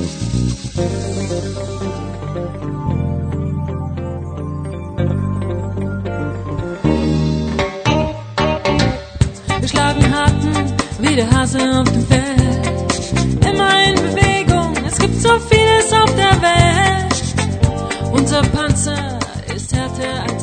Wir schlagen Haken wie der Hase auf dem Feld. Immer in Bewegung, es gibt so vieles auf der Welt. Unser Panzer ist härter als